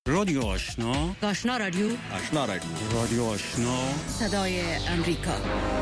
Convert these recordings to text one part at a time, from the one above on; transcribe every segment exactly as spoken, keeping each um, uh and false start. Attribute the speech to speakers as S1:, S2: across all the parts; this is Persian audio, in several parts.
S1: رادیو آشنا،
S2: آشنا رادیو،
S3: آشنا رادیو،
S1: رادیو آشنا،
S2: صدای امریکا.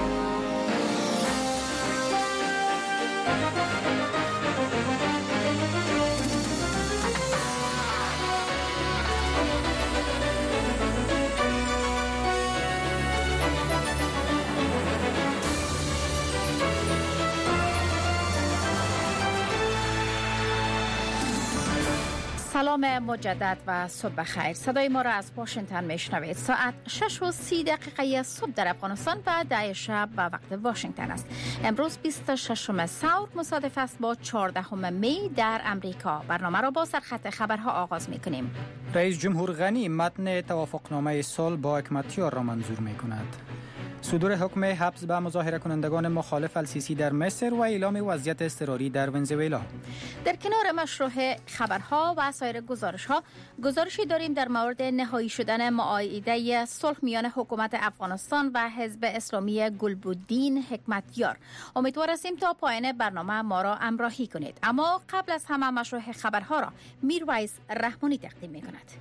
S4: سلام مجدد و صبح بخیر. صدای ما را از واشنگتن میشنوید. ساعت شش و سی دقیقه صبح در افغانستان و ده شب به وقت واشنگتن است. امروز بیست و ششم ثور مصادف است با چهاردهم می در امریکا. برنامه را با سرخط خبرها آغاز میکنیم.
S5: رئیس جمهور غنی متن توافقنامه صلح با حکمتیار را منظور میکند. صدور حکم حبس به مظاهره کنندگان مخالف السیسی در مصر و اعلام وضعیت اضطراری در ونزوئلا.
S4: در کنار مشروع خبرها و سایر گزارش‌ها، گزارشی داریم در مورد نهایی شدن معاهده صلح میان حکومت افغانستان و حزب اسلامی گلبدین حکمتیار. امیدوار هستیم تا پایان برنامه ما را همراهی کنید. اما قبل از همه مشروع خبرها را میرویس رحمانی تقدیم می‌کند.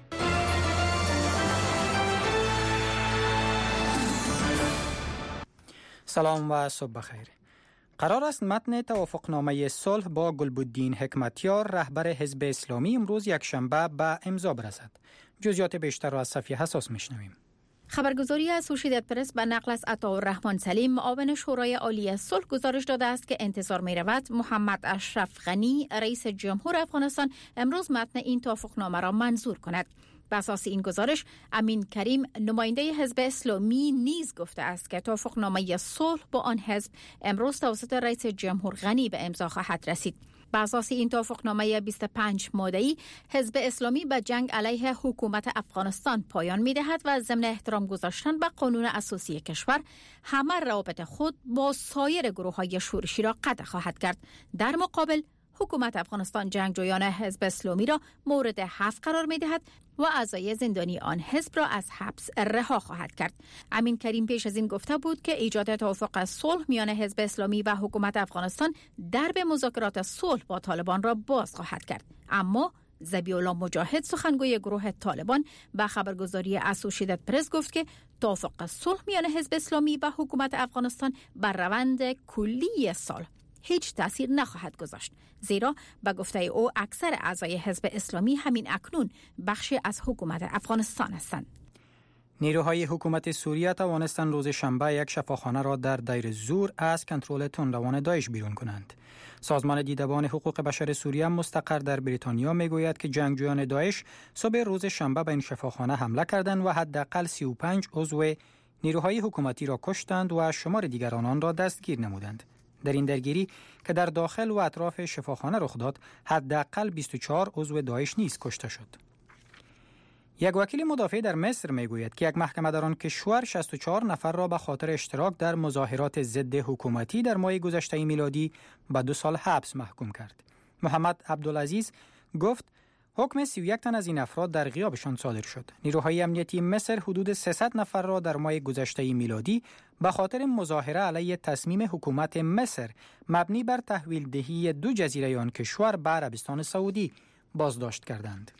S5: سلام و صبح بخیر. قرار است متن توافقنامه صلح با گلبدین حکمتیار رهبر حزب اسلامی امروز یکشنبه به امضا برسد. جزئیات بیشتر را از صفحه حساس میشنویم.
S4: خبرگزاری اسوشییتد پرس به نقل از عطاالرحمن سلیم معاون شورای عالی صلح گزارش داده است که انتظار می رود محمد اشرف غنی رئیس جمهور افغانستان امروز متن این توافقنامه را منظور کند. بر اساس این گزارش امین کریم نماینده حزب اسلامی نیز گفته است که توافقنامه صلح با آن حزب امروز توسط رئیس جمهور غنی به امضا خواهد رسید. بر اساس این توافقنامه بیست و پنج ماده‌ای حزب اسلامی به جنگ علیه حکومت افغانستان پایان می‌دهد و ضمن احترام گذاشتن به قانون اساسی کشور همه روابط خود با سایر گروه‌های شورشی را قطع خواهد کرد. در مقابل حکومت افغانستان جنگجویان حزب اسلامی را مورد حذف قرار می‌دهد و اعضای زندانی آن حزب را از حبس رها خواهد کرد. امین کریم پیش از این گفته بود که ایجاد توافق صلح میان حزب اسلامی و حکومت افغانستان درب مذاکرات صلح با طالبان را باز خواهد کرد. اما ذبیح الله مجاهد سخنگوی گروه طالبان به خبرگزاری اسوشییتد پرس گفت که توافق صلح میان حزب اسلامی و حکومت افغانستان بر روند کلی صلح هیچ تأثیر نخواهد گذاشت، زیرا به گفته او اکثر اعضای حزب اسلامی همین اکنون بخشی از حکومت افغانستان هستند.
S5: نیروهای حکومت سوریه توانستند روز شنبه یک شفاخانه را در دیر زور از کنترل تندروان داعش بیرون کنند. سازمان دیدبان حقوق بشر سوریه مستقر در بریتانیا میگوید که جنگجویان داعش صبح روز شنبه به این شفاخانه حمله کردند و حداقل سی و پنج عضو نیروهای حکومتی را کشتند و شمار دیگر آنان را دستگیر نمودند. در این درگیری که در داخل و اطراف شفاخانه رخ داد، حداقل بیست و چهار عضو داعش نیز کشته شد. یک وکیل مدافع در مصر میگوید که یک محکمه در آن کشور شصت و چهار نفر را به خاطر اشتراک در مظاهرات ضد حکومتی در ماه گذشته میلادی به دو سال حبس محکوم کرد. محمد عبدالعزیز گفت حکم سی و یک تن از این افراد در غیابشان صادر شد. نیروهای امنیتی مصر حدود سیصد نفر را در ماه گذشته میلادی به خاطر مظاهره علیه تصمیم حکومت مصر مبنی بر تحویل دهی دو جزیره آن کشور به عربستان سعودی بازداشت کردند.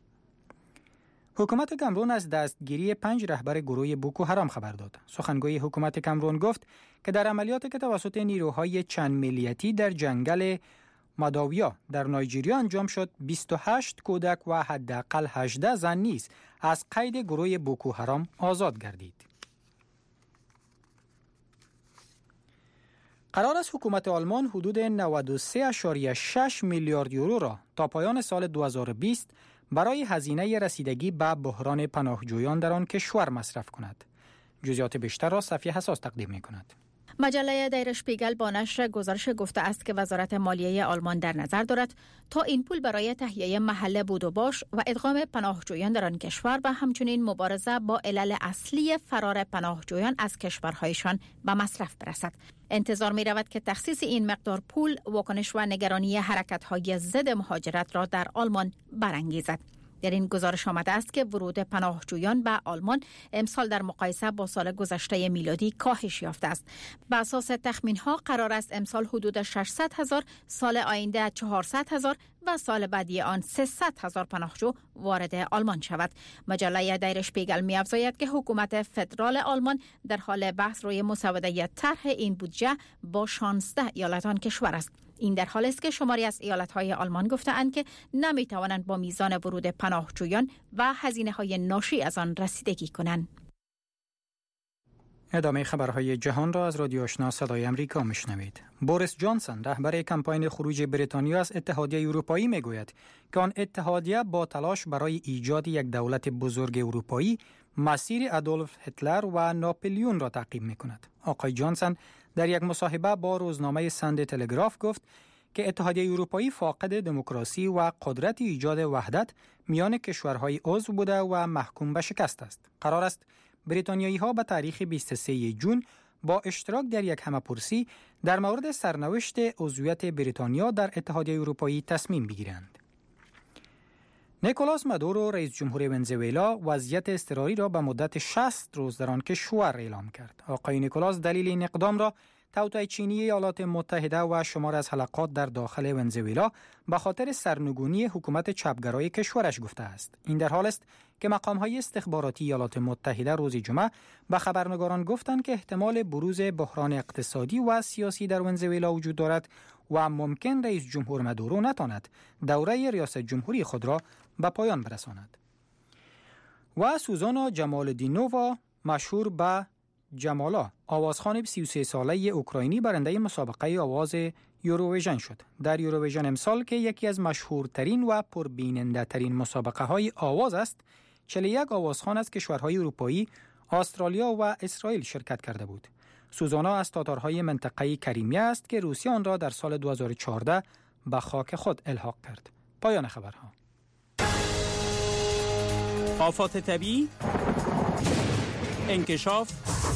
S5: حکومت کامرون از دستگیری پنج رهبر گروه بوکو حرام خبر داد. سخنگوی حکومت کامرون گفت که در عملیاتی که توسط نیروهای چند ملیتی در جنگل ماداویا در نایجریا انجام شد، بیست و هشت کودک و حداقل هجده زن نیز از قید گروه بوکو حرام آزاد گردید. قرار است حکومت آلمان حدود نود و سه ممیز شش میلیارد یورو را تا پایان سال دو هزار و بیست برای هزینه رسیدگی به بحران پناهجویان در آن کشور مصرف کند. جزئیات بیشتر را صفحه حساس تقدیم می‌کند.
S4: مجله دیر شپیگل با نشر گزارش گفته است که وزارت مالیه آلمان در نظر دارد تا این پول برای تهیه محل بود و باش و ادغام پناهجویان در آن کشور و همچنین مبارزه با علل اصلی فرار پناهجویان از کشورهایشان به مصرف برسد. انتظار می رود که تخصیص این مقدار پول واکنش و نگرانی حرکت‌های ضد مهاجرت را در آلمان برانگیزد. در این گزارش آمده است که ورود پناهجویان به آلمان امسال در مقایسه با سال گذشته میلادی کاهش یافته است. بر اساس تخمین‌ها قرار است امسال حدود ششصد هزار، سال آینده چهارصد هزار و سال بعدی آن سیصد هزار پناهجو وارد آلمان شود. مجله دایر شپیگل می‌افزاید که حکومت فدرال آلمان در حال بحث روی مسوده طرح این بودجه با شانزده ایالت آن کشور است. این در حالی است که شماری از ایالت‌های آلمان گفته‌اند که نمی‌توانند با میزان ورود پناهجویان و هزینه‌های ناشی از آن رسیدگی کنند.
S5: ادامه خبرهای جهان را از رادیو آشنا صدای امریکا میشنوید. بوریس جانسون رهبر کمپاین خروج بریتانیا از اتحادیه اروپایی میگوید که آن اتحادیه با تلاش برای ایجاد یک دولت بزرگ اروپایی مسیر ادولف هیتلر و ناپلیون را تعقیب میکند. آقای جانسون در یک مصاحبه با روزنامه ساندی تلگراف گفت که اتحادیه اروپایی فاقد دموکراسی و قدرت ایجاد وحدت میان کشورهای عضو بوده و محکوم به شکست است. قرار است بریتانیایی ها به تاریخ بیست و سوم ژوئن با اشتراک در یک همه‌پرسی در مورد سرنوشت عضویت بریتانیا در اتحادیه اروپایی تصمیم بگیرند. نیکولاس مادورو رئیس جمهور ونزوئلا وضعیت اضطراری را به مدت شصت روز در آن کشور اعلام کرد. آقای نیکولاس دلیل این اقدام را توطئه چینی ایالات متحده و شمار از حلقات در داخل ونزوئلا به خاطر سرنگونی حکومت چپگرای کشورش گفته است. این در حال است که مقام‌های استخباراتی ایالات متحده روز جمعه به خبرنگاران گفتند که احتمال بروز بحران اقتصادی و سیاسی در ونزوئلا وجود دارد و ممکن رئیس جمهور مادورو نتواند دوره ریاست جمهوری خود را به پایان برساند. و سوزانا جمالدینووا مشهور به جمالا آوازخوان سی و سه ساله اوکراینی برنده مسابقه آواز یوروویژن شد. در یوروویژن امسال که یکی از مشهورترین و پربیننده ترین مسابقه های آواز است، چهل و یک آوازخوان از کشورهای اروپایی، استرالیا و اسرائیل شرکت کرده بود. سوزانا از تاتارهای منطقه کریمیا است که روسیه آن را در سال دو هزار و چهارده به خاک خود الحاق کرد. پایان خبرها.
S1: آفات طبیعی، انکشاف،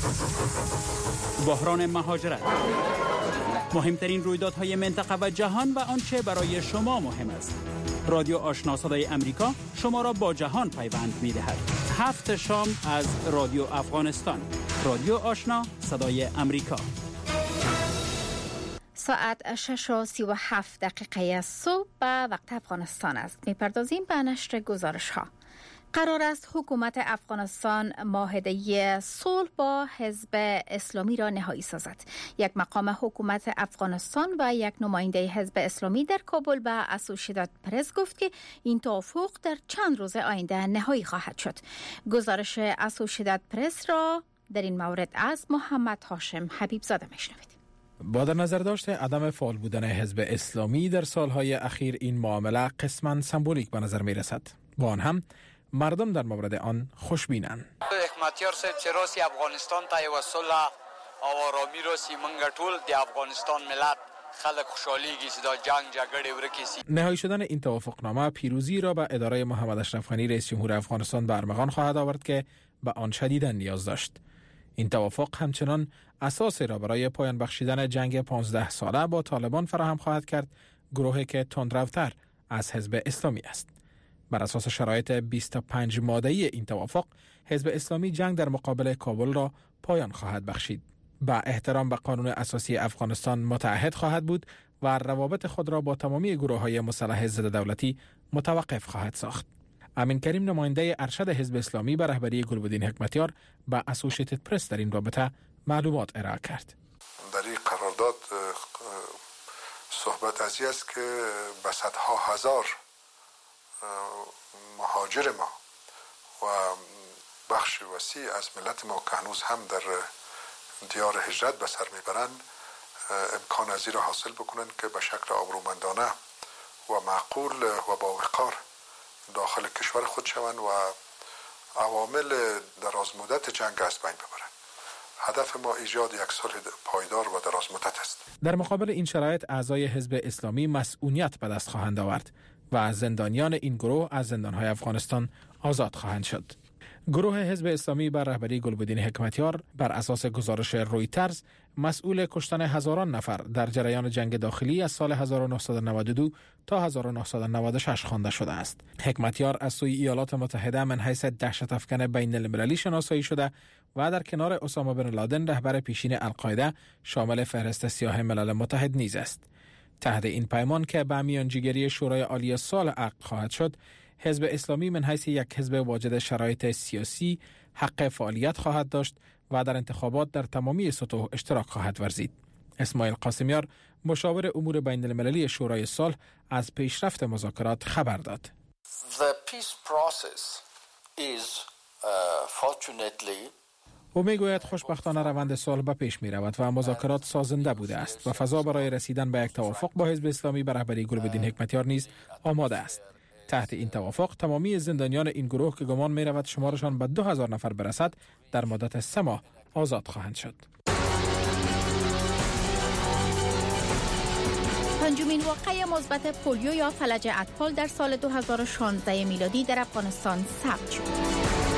S1: بحران مهاجرت، مهمترین رویدادهای منطقه و جهان و آنچه برای شما مهم است. رادیو آشنا صدای امریکا شما را با جهان پیوند می‌دهد. هفت شام از رادیو افغانستان. رادیو آشنا صدای امریکا.
S4: ساعت شش و سی و هفت دقیقه صبح به وقت افغانستان است. می‌پردازیم به نشر گزارش‌ها. قرار است حکومت افغانستان معاهده صلح با حزب اسلامی را نهایی سازد. یک مقام حکومت افغانستان و یک نماینده حزب اسلامی در کابل به اسوشییتد پرس گفت که این توافق در چند روز آینده نهایی خواهد شد. گزارش اسوشییتد پرس را در این مورد از محمد هاشم حبیب زاده میشنوید.
S3: با در نظر داشته عدم فعال بودن حزب اسلامی در سالهای اخیر، این معامله قسماً سمبولیک به نظر می رسد. با آن هم مردم در مورد آن خوشبینند.
S6: حکمتیار صاحب چې راسی افغانستان ته یو صلح او آرامی راسی، منګه ټول د افغانستان ملت خلک خوشحالیږي چې دا جنگ جګړې ورکې سي.
S3: نهایی شدن این توافقنامه پیروزی را به اداره محمد اشرف غنی رئیس جمهور افغانستان به ارمغان خواهد آورد که به آن شدیداً نیاز داشت. این توافق همچنان اساسی را برای پایان بخشیدن جنگ پانزده ساله با طالبان فراهم خواهد کرد، گروهی که تندروتر از حزب اسلامی است. بر اساس شرایط بیست و پنج ماده‌ای این توافق، حزب اسلامی جنگ در مقابل کابل را پایان خواهد بخشید. با احترام به قانون اساسی افغانستان متعهد خواهد بود و روابط خود را با تمامی گروه‌های مسلح ضد دولتی متوقف خواهد ساخت. امین کریم نماینده ارشد حزب اسلامی به رهبری گلبدین حکمتیار به اسوشییتد پرس در این رابطه معلومات ارائه کرد.
S7: در این قرارداد صحبت از این است که به صدها هزار مهاجر ما و بخش وسیع از ملت ما که هنوز هم در دیار هجرت به سر میبرند امکان از این را حاصل بکنند که به شکل آبرومندانه و معقول و با وقار داخل کشور خود شوند و عوامل دراز مدت جنگ از بین ببرند. هدف ما ایجاد یک صلح پایدار و دراز مدت است.
S3: در مقابل این شرایط اعضای حزب اسلامی مسئولیت به دست خواهند آورد و زندانیان این گروه از زندانهای افغانستان آزاد خواهند شد. گروه حزب اسلامی بر رهبری گلبدین حکمتیار بر اساس گزارش رویترز مسئول کشتن هزاران نفر در جریان جنگ داخلی از سال هزار و نهصد و نود و دو تا هزار و نهصد و نود و شش خوانده شده است. حکمتیار از سوی ایالات متحده من حیث دهشت افکن بین المللی شناسایی شده و در کنار اسامه بن لادن رهبر پیشین القاعده شامل فهرست سیاه ملل متحد نیز است. تحت این پیمان که به میانجیگری شورای عالی صلح عقد خواهد شد، حزب اسلامی من حیث یک حزب واجد شرایط سیاسی حق فعالیت خواهد داشت و در انتخابات در تمامی سطوح اشتراک خواهد ورزید. اسماعیل قاسمیار مشاور امور بین المللی شورای صلح از پیشرفت مذاکرات خبر داد.
S8: The peace process is uh, fortunately
S3: او میگوید خوشبختانه روند صلح به پیش می رود و مذاکرات سازنده بوده است و فضا برای رسیدن به یک توافق با حزب اسلامی به رهبری گلبدین حکمتیار نیز آماده است. تحت این توافق تمامی زندانیان این گروه که گمان می رود شمارشان به دو هزار نفر برسد در مدت سه ماه آزاد خواهند شد.
S4: پنجمین واقعه مثبت پولیو یا فلج اطفال در سال دو هزار و شانزده میلادی در افغانستان ثبت شد.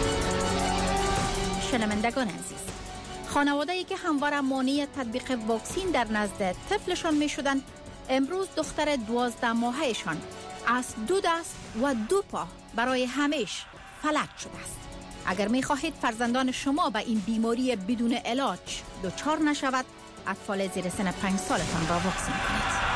S4: شنوندگان عزیز، خانواده‌ای که همواره مانع تطبیق واکسین در نزد طفلشان می‌شدند، امروز دختر دوازده ماهه‌شان از دو دست و دو پا برای همیشه فلج شده است. اگر می‌خواهید فرزندان شما به این بیماری بدون علاج دچار نشود، اطفال زیر سن پنج سالتان را واکسین کنید.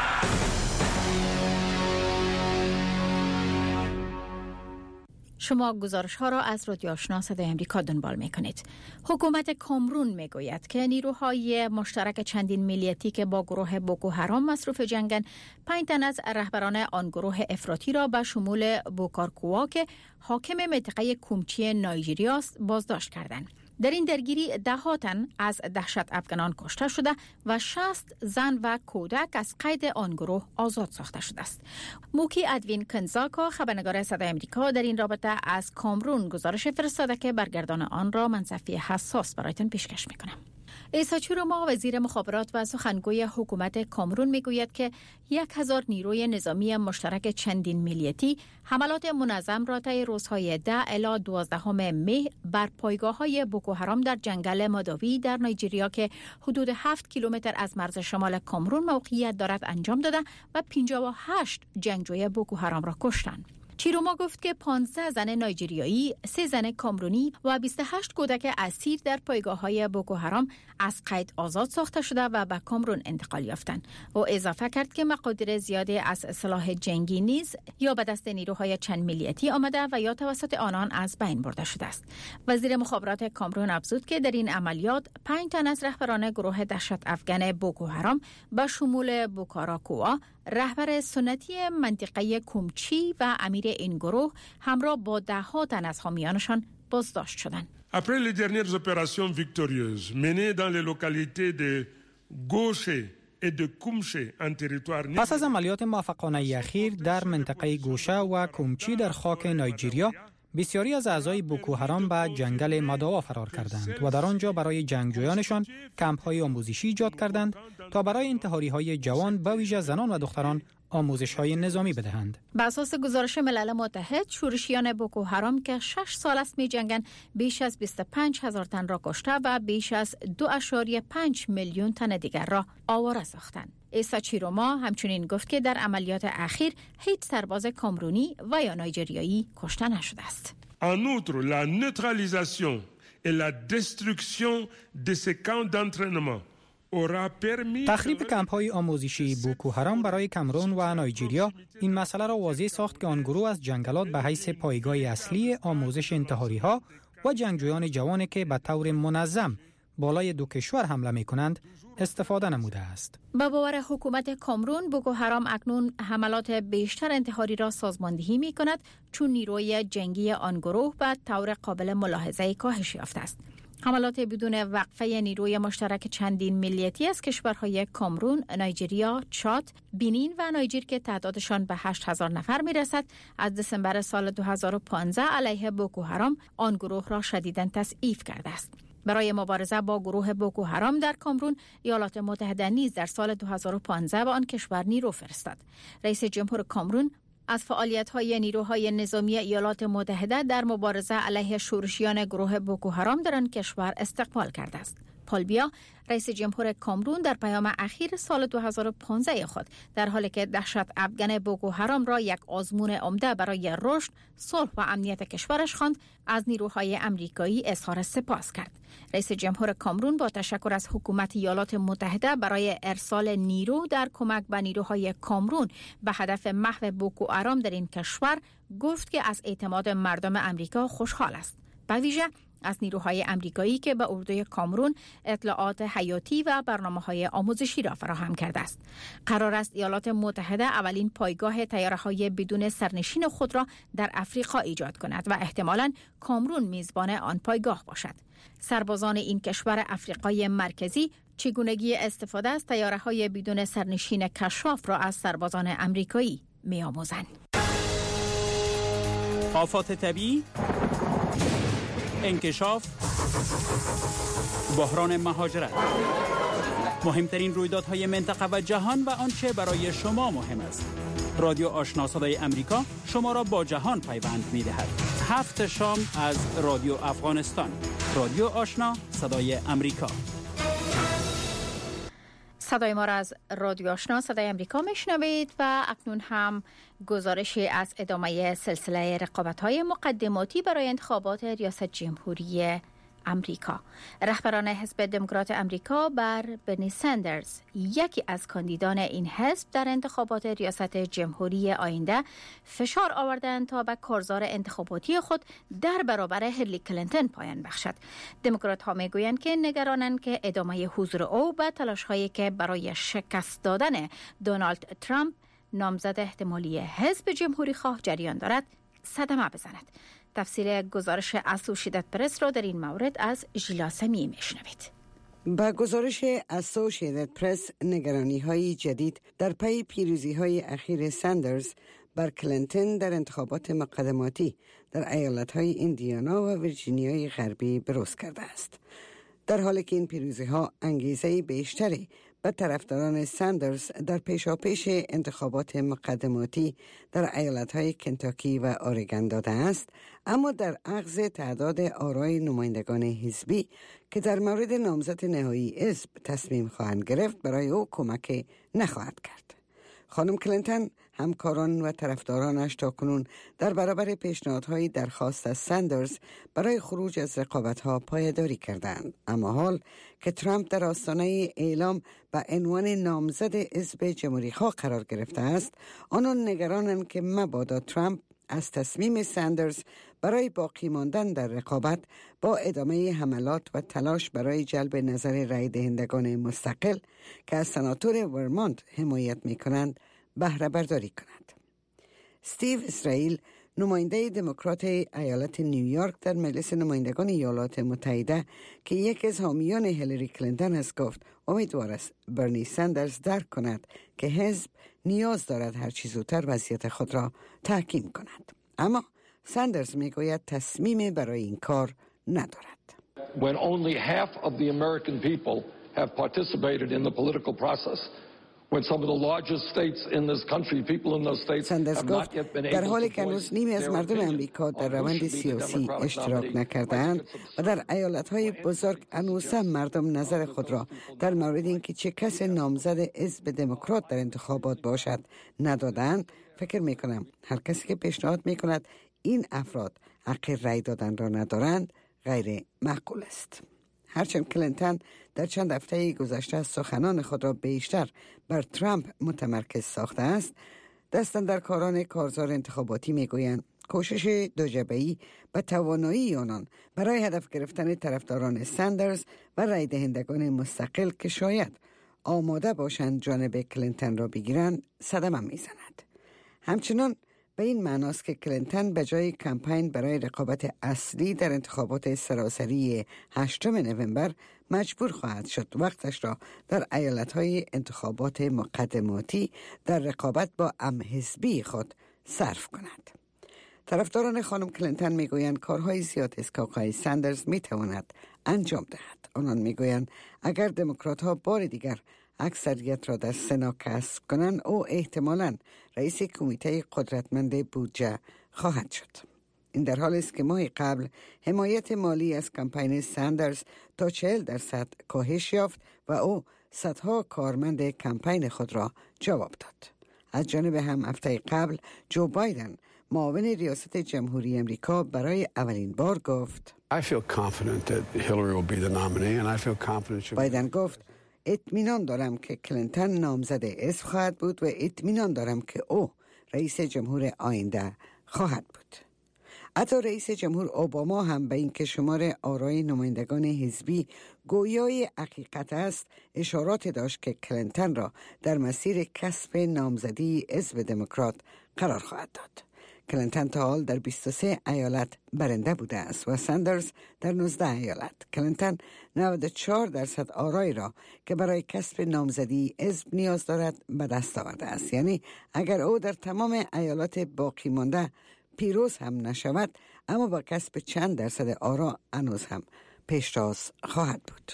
S4: شما گزارش ها را از رادیو آشنا صدای امریکا دنبال می کنید. حکومت کامرون می گوید که نیروهای مشترک چندین ملیتی که با گروه بوکو حرام مصروف جنگند، پنج تن از رهبران آن گروه افراطی را به شمول بوکارکووا که حاکم منطقه کومچی نایجیریا است بازداشت کردند. در این درگیری ده ها تن از دهشت افغانان کشته شده و شصت زن و کودک از قید آن گروه آزاد ساخته شده است. موکی ادوین کنزاکا، خبرنگار صدای امریکا، در این رابطه از کامرون گزارش فرستاده که برگردان آن را من صفحه حساس برایتان پیشکش میکنم. عیسی چیروما، وزیر مخابرات و سخنگوی حکومت کامرون، میگوید که یک هزار نیروی نظامی مشترک چندین ملیتی حملات منظم را طی روزهای ده الی دوازده مه بر پایگاه‌های بوکو حرام در جنگل ماداوی در نایجیریا که حدود هفت کیلومتر از مرز شمال کامرون موقعیت دارد انجام داده و پنجاه و هشت جنگجوی بوکو حرام را کشتند. چیروما گفت که پانزده زن نایجیریایی، سه زن کامرونی و بیست و هشت کودک اسیر در پایگاه‌های بوکو حرام از قید آزاد ساخته شده و به کامرون انتقال یافتند. او اضافه کرد که مقادیر زیادی از سلاح جنگی نیز یا به دست نیروهای چند ملیتی آمده و یا توسط آنان از بین برده شده است. وزیر مخابرات کامرون افزود که در این عملیات پنج تن از رهبران گروه دهشت افغان بوکو حرام به شمول بوکاراکووا، رهبر سنتی منطقه کومچی و امیر این گروه، همراه با ده ها تن از حامیانشان بازداشت شدند.
S9: Après les dernières opérations victorieuses menées dans les localités de Goshe et de Kumche en territoire
S5: پس از عملیات موفقانه اخیر در منطقه گوشه و کومچی در خاک نایجیریا، بسیاری از اعضای بوکو حرام به جنگل ماداوا فرار کردند و در آنجا برای جنگجویانشان کمپ‌های آموزشی ایجاد کردند تا برای انتحاری‌های جوان به ویژه زنان و دختران آموزش‌های نظامی بدهند.
S4: بر اساس گزارش ملل متحد، شورشیان بوکو حرام که شش سال است می‌جنگند، بیش از بیست و پنج هزار تن را کشته و بیش از دو ممیز پنج میلیون تن دیگر را آواره ساختند. عیسی چیروما همچنین گفت که در عملیات اخیر هیچ سرباز کامرونی و یا نایجریایی کشته نشده است.
S9: En outre, la neutralisation et la destruction de ces camps d'entraînement
S5: تخریب کمپ‌های آموزشی بوکو حرام برای کامرون و نایجیریا این مسئله را واضح ساخت که آن گروه از جنگلات به حیث پایگاه اصلی آموزش انتحاری‌ها و جنگجویان جوانی که به طور منظم بالای دو کشور حمله می‌کنند استفاده نموده است.
S4: با باور حکومت کامرون، بوکو حرام اکنون حملات بیشتر انتحاری را سازماندهی می‌کند چون نیروی جنگی آن گروه به طور قابل ملاحظه کاهش یافته است. حملات بدون وقفه نیروی مشترک چندین ملیتی از کشورهای کامرون، نایجیریا، چاد، بینین و نایجر که تعدادشان به هشت هزار نفر میرسد، از دسامبر سال دو هزار و پانزده علیه بوکو حرام آن گروه را شدیداً تضعیف کرده است. برای مبارزه با گروه بوکو حرام در کامرون، ایالات متحده نیز در سال دو هزار و پانزده به آن کشور نیرو فرستاد. رئیس جمهور کامرون از فعالیت‌های نیروهای نظامی ایالات متحده در مبارزه علیه شورشیان گروه بوکو حرام در آن کشور استقبال کرده است. پال بیا، رئیس جمهور کامرون، در پیام اخیر سال دو هزار و پانزده خود در حالی که دهشت افغان بوکو حرام را یک آزمون عمده برای رشد، صلح و امنیت کشورش خواند، از نیروهای امریکایی اظهار سپاس کرد. رئیس جمهور کامرون با تشکر از حکومت ایالات متحده برای ارسال نیرو در کمک به نیروهای کامرون به هدف محو بوکو حرام در این کشور گفت که از اعتماد مردم امریکا خوشحال است. به ویژه از نیروهای امریکایی که به اردوی کامرون اطلاعات حیاتی و برنامه‌های آموزشی را فراهم کرده است. قرار است ایالات متحده اولین پایگاه طیاره‌های بدون سرنشین خود را در افریقا ایجاد کند و احتمالاً کامرون میزبان آن پایگاه باشد. سربازان این کشور افریقای مرکزی چگونگی استفاده از طیاره‌های بدون سرنشین کشاف را از سربازان امریکایی می‌آموزند.
S1: آفات طبیعی، انکشاف، بحران مهاجرت، مهمترین رویدادهای منطقه و جهان و آنچه برای شما مهم است. رادیو آشنا صدای امریکا شما را با جهان پیوند می‌دهد. هفت شام از رادیو افغانستان. رادیو آشنا صدای امریکا.
S4: صدای ما را از رادیو آشنا صدای امریکا میشنوید و اکنون هم گزارشی از ادامه سلسله رقابت‌های مقدماتی برای انتخابات ریاست جمهوری امریکا. رهبران حزب دموکرات امریکا بر برنی سندرز، یکی از کاندیدان این حزب در انتخابات ریاست جمهوری آینده، فشار آوردند تا به کارزار انتخاباتی خود در برابر هیلاری کلینتون پایان بخشد. دموکرات ها میگویند که نگرانند که ادامه حضور او به تلاش هایی که برای شکست دادن دونالد ترامپ، نامزد احتمالی حزب جمهوری خواه، جریان دارد، صدمه بزند. تفصیل گزارش اسوشییتد پرس را در این مورد از ژیلا سمی میشنوید.
S10: با گزارش اسوشییتد پرس، نگرانی های جدید در پی پیروزی های اخیر سندرز بر کلینتون در انتخابات مقدماتی در ایالت های ایندیانا و ویرجینیای غربی بروز کرده است. در حالی که این پیروزی ها انگیزه بیشتری به طرفداران سندرز در پیشاپیش انتخابات مقدماتی در ایالت‌های کنتاکی و اورگان داده است، اما در عغض تعداد آرای نمایندگان حزبی که در مورد نامزد نهایی حزب تصمیم خواهند گرفت برای او کمک نخواهد کرد. خانم کلینتون همکاران و طرفدارانش تاکنون در برابر پیشنهادهای درخواست از سندرز برای خروج از رقابت‌ها پایداری کردند، اما حال که ترامپ در آستانه اعلام به عنوان نامزد حزب جمهوری‌خواه قرار گرفته است، آنان نگرانند که مبادا ترامپ از تصمیم سندرز برای باقی ماندن در رقابت با ادامه حملات و تلاش برای جلب نظر رای دهندگان مستقل که از سناتور ورمونت حمایت می کنند بهره برداری کند. استیو اسرائیل، نماینده دموکرات ایالت نیویورک در مجلس نمایندگان ایالات متحده که یکی از حامیان هیلاری کلینتون است، گفت امیدوار است برنی سندرز درک کند که حزب نیاز دارد هر چه زودتر وضعیت خود را تحکیم کند. اما سندرز میگوید تصمیم برای این کار ندارد.
S11: When only half of the American people have participated in the political process, when some of the largest states in this country, people in those states
S10: سندرز
S11: have
S10: گفت
S11: not yet been
S10: در
S11: able
S10: حالی
S11: to
S10: که هنوز
S11: voice
S10: نیمی از
S11: their
S10: مردم
S11: opinion
S10: امریکا در
S11: on who
S10: روند
S11: should be the
S10: سیاسی
S11: Democratic
S10: اشتراک
S11: nominee.
S10: نکرده‌اند و در ایالت‌های بزرگ هنوز هم مردم نظر خود را در مورد اینکه چه کس نامزد حزب دموکرات در انتخابات باشد ندادند، فکر می‌کنم هر کسی که پیشنهاد می‌کند این افراد حق رای دادن را ندارند غیر معقول است. هرچند کلینتون در چند هفته گذشته سخنان خود را بیشتر بر ترامپ متمرکز ساخته است، دستاندرکاران کارزار انتخاباتی میگویند کوشش دوجانبه‌ای و توانایی آنان برای هدف گرفتن طرفداران سندرز و رای دهندگان مستقل که شاید آماده باشند جانب کلینتون را بگیرند صدمه میزند. همچنان به این معناست که کلینتون به جای کمپین برای رقابت اصلی در انتخابات سراسری هشتم نوامبر مجبور خواهد شد وقتش را در ایالت‌های انتخابات مقدماتی در رقابت با همحزبی خود صرف کند. طرفداران خانم کلینتون میگویند کارهای زیاد از که آقای سندرز میتواند انجام دهد. آنان میگویند اگر دموکرات‌ها بار دیگر اکثریت را در سنا کسب کنند او احتمالاً رئیس کمیته قدرتمند بودجه خواهد شد. این در حالی است که ماه قبل حمایت مالی از کمپین ساندرز تا چهل درصد کاهش یافت و او صدها کارمند کمپین خود را جواب داد. از جانب هم هفته قبل جو بایدن معاون ریاست جمهوری امریکا برای اولین بار گفت بایدن گفت اطمینان دارم که کلینتون نامزد حزب خواهد بود و اطمینان دارم که او رئیس جمهور آینده خواهد بود. حتی رئیس جمهور اوباما هم به این که شمار آرای نمایندگان حزبی گویای حقیقت است اشارات داشت که کلینتون را در مسیر کسب نامزدی حزب دموکرات قرار خواهد داد. کلینتون تا حال در بیست و سه ایالت برنده بوده است و ساندرز در نوزده ایالت. کلینتون نود و چهار درصد آرای را که برای کسب نامزدی حزب نیاز دارد به دست آورده است. یعنی اگر او در تمام ایالات باقی مانده پیروز هم نشود، اما با کسب چند درصد آرا هنوز هم پیشتاز خواهد بود.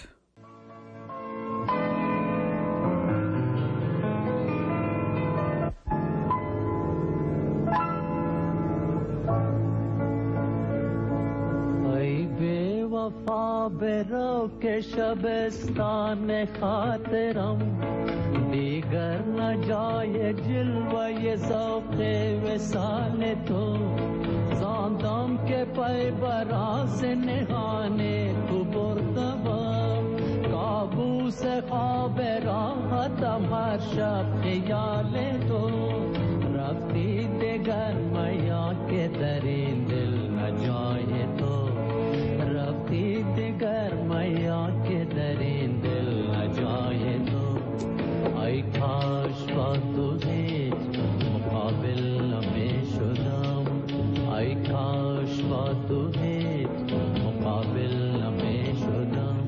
S12: ای بے وفا برو که شبستان خاطرم دیگر نجای جلوه ذوق وصال تو زاندم که پای براز نهانه تو بردم کابوس خواب راحتم هر شب خیال تو رفتی دیگر میا که در این دل نجای تو رفتی دیگر میا که در این دل نجای تو ای کاش با تو هیچ مقابل نمی شدم ای کاش با تو هیچ مقابل نمی شدم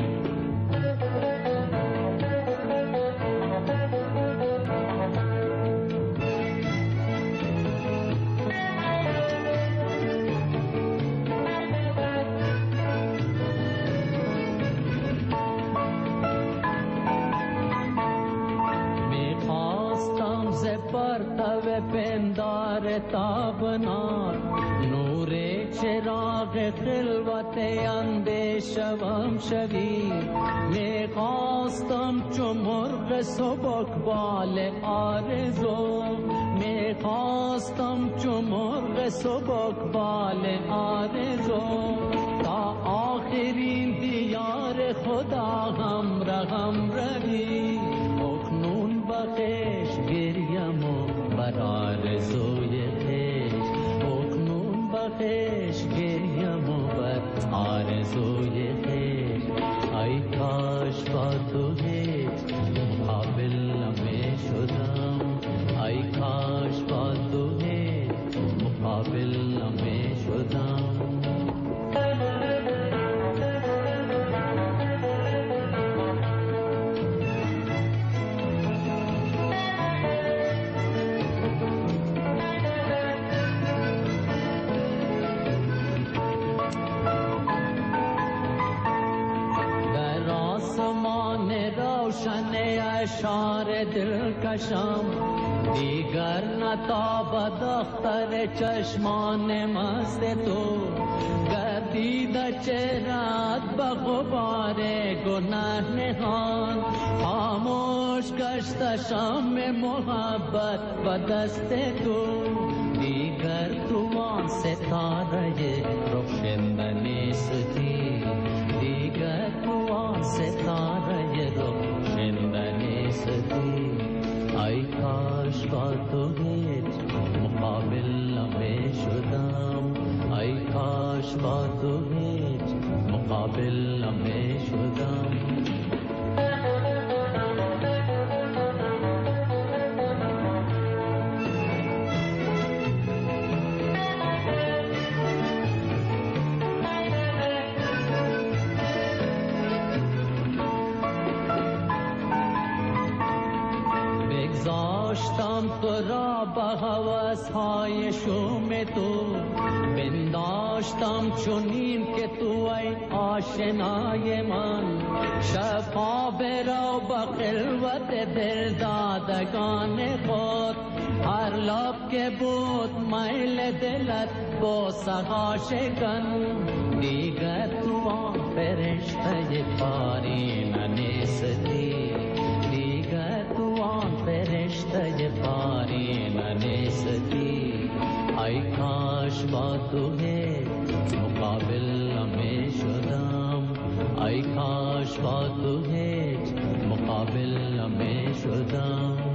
S12: پندار تابنار نور چراغ خلوت اندیشم شوی می خواستم چو مرغ سبکبال آرزو می خواستم چو مرغ سبکبال آرزو تا آخرین دیار خدا هم رقم روی اکنون بخش گریم و بر آرزوی خیش اکنون بخش گریم و بر آرزوی خیش ای کاش با تو هیچ مقابل نمی شدم ای کاش با تو هیچ مقابل نمی شدم اشار دلکشم دیگر نتاب دختر چشمان مست تو گردید چهرت به غبار گناه نهان خاموش گشت شام محبت به دست تو دیگر تو آن ستاره روشن نیستی دیگر تو آن ستاره روشن نیستی ای کاش با تو هیچ مقابل نمی شدم ای کاش با تو هیچ مقابل نمی شدم تو را به هوس‌های شوم تو بنداشتم چنین که تو ای آشنای من شبها برو به خلوت دلدادگان خود هر لب که بود میل دلت بوسه شکن دیگر تو آن فرشته پارین نیستی دیگر تو آن فرشته پارین نیستی ای کاش با تو هیچ مقابل نمی شدم ای کاش با تو هیچ مقابل نمی شدم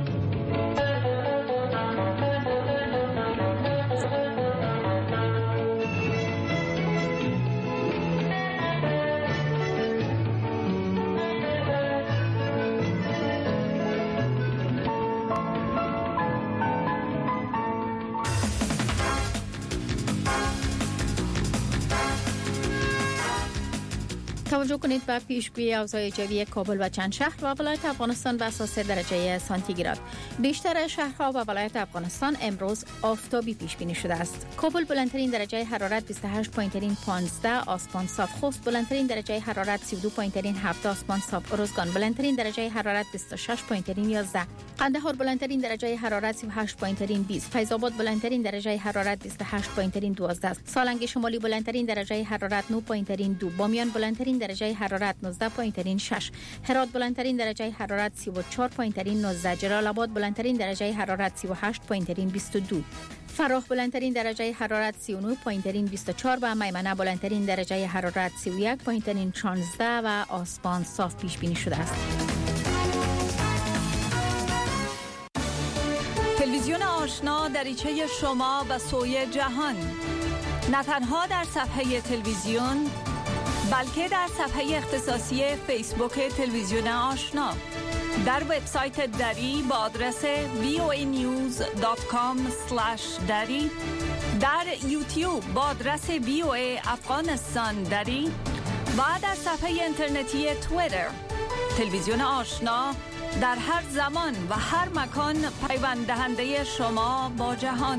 S4: توجه کنید به پیشگویی اوضاع جوی کابل و چند شهر و ولایت افغانستان به اساس درجه سانتیگراد. بیشتر شهرها و ولایت افغانستان امروز آفتابی پیش بینی شده است. کابل بلندترین درجه حرارت بیست و هشت پایین پانزده، آسمان صاف. خوست بلندترین درجه حرارت سی و دو پایین هفت، آسمان صاف. ارزگان بلندترین درجه حرارت بیست و شش پایین یازده، قندهار بلندترین درجه حرارت سی و هشت پایین بیست، فیض آباد بلندترین درجه حرارت بیست و هشت پایین دوازده، سالنگ شمالی بلندترین درجه حرارت نه پایین دو، بامیان بلندترین درجه حرارت نوزده پایین شش، هرات بلندترین درجه حرارت سی و چهار پایین نوزده، جلال آباد بلندترین درجه حرارت سی و هشت پایین بیست و دو، فراه بلندترین درجه حرارت سی و نه پایین بیست و چهار و میمنه بلندترین درجه حرارت سی و یک پایین شانزده و آسمان صاف پیش بینی شده است.
S13: تلویزیون آشنا دریچه شما به سوی جهان، نه تنها در صفحه تلویزیون بلکه در صفحه اختصاصی فیسبوک تلویزیون آشنا، در وبسایت دری با آدرس وی او ای نیوز دات کام اسلش دری، در یوتیوب با آدرس وی او ای افغانستان دری و در صفحه اینترنتی توییتر. تلویزیون آشنا در هر زمان و هر مکان پیوند دهنده شما با جهان.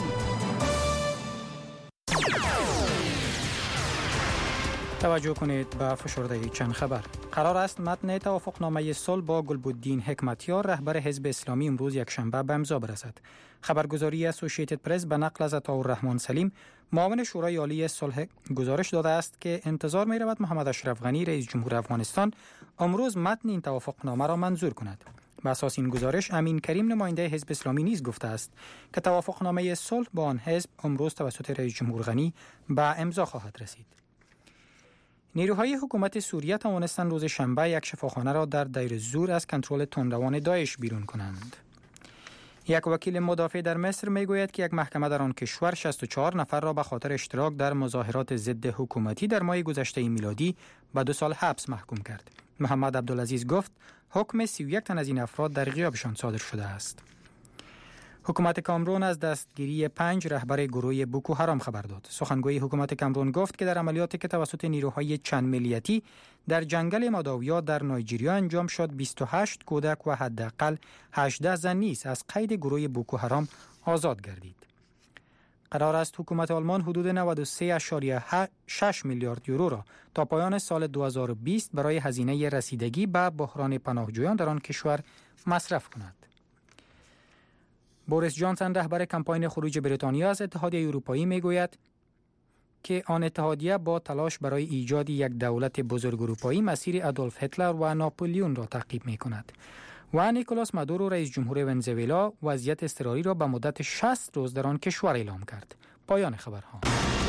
S5: توجه کنید به فشرده چند خبر. قرار است متن توافقنامه صلح با گلبدین حکمتیار رهبر حزب اسلامی امروز یکشنبه به امضا برسد. خبرگزاری اسوسییتد پرس به نقل از عطاالرحمن سلیم معاون شورای عالی صلح گزارش داده است که انتظار می رود محمد اشرف غنی رئیس جمهور افغانستان امروز متن این توافقنامه را منظور کند. به اساس این گزارش امین کریم نماینده حزب اسلامی نیز گفته است که توافقنامه صلح با آن حزب امروز توسط رئیس جمهور غنی به امضا خواهد رسید. نیروهای حکومت سوریه توانستند روز شنبه یک شفاخانه را در دیر زور از کنترل تندروان داعش بیرون کنند. یک وکیل مدافع در مصر میگوید که یک محکمه در آن کشور شصت و چهار نفر را به خاطر اشتراک در مظاهرات ضد حکومتی در ماه گذشته میلادی به دو سال حبس محکوم کرد. محمد عبدالعزیز گفت حکم سی و یک تن از این افراد در غیابشان صادر شده است. حکومت کامرون از دستگیری پنج رهبر گروه بوکو حرام خبر داد. سخنگوی حکومت کامرون گفت که در عملیاتی که توسط نیروهای چند ملیتی در جنگل ماداویا در نایجریا انجام شد، بیست و هشت کودک و حداقل هجده زن نیز از قید گروه بوکو حرام آزاد گردید. قرار است حکومت آلمان حدود نود و سه ممیز شش میلیارد یورو را تا پایان سال دو هزار و بیست برای هزینه رسیدگی به بحران پناهجویان در آن کشور مصرف کند. بوریس جانسون رهبر کمپاین خروج بریتانیا از اتحادیه اروپایی میگوید که آن اتحادیه با تلاش برای ایجاد یک دولت بزرگ اروپایی مسیر آدولف هیتلر و ناپلیون را تعقیب میکند. و نیکولاس مادورو رئیس جمهور ونزوئلا وضعیت اضطراری را به مدت شصت روز در آن کشور اعلام کرد. پایان خبرها.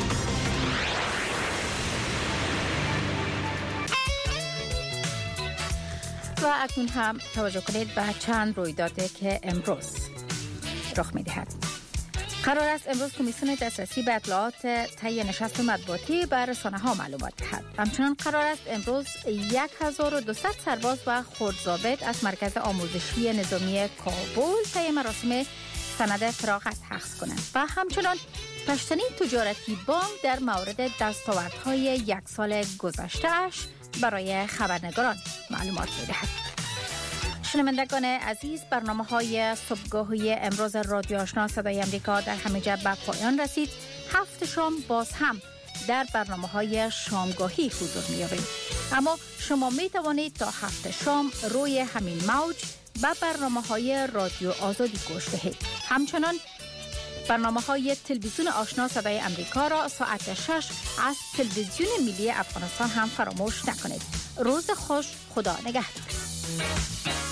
S4: و اکنون هم توجه کنید به چند رویدادی که امروز رخ می‌دهد. قرار است امروز کمیسیون دسترسی به اطلاعات طی نشست مطبوعاتی بر رسانه‌ها معلومات دهد. همچنین قرار است امروز هزار و دویست سرباز و خردضابط از مرکز آموزشی نظامی کابل طی مراسم سند فراغت اخذ کنند و همچنین پشتنی تجارتی بانک در مورد دستاوردهای یک سال گذشته‌اش برای خبرنگاران معلومات می‌دهد. شنوندگان عزیز، برنامه های صبحگاهی امروز رادیو آشنا صدای امریکا در همه جا به پایان رسید. هفت شام باز هم در برنامه های شامگاهی حضور می یابیم، اما شما می توانید تا هفت شام روی همین موج به برنامه های رادیو آزادی گوش دهید. همچنان برنامه های تلویزیون آشنا صدای امریکا را ساعت شش از تلویزیون ملی افغانستان هم فراموش نکنید. روز خوش، خدا نگهدار.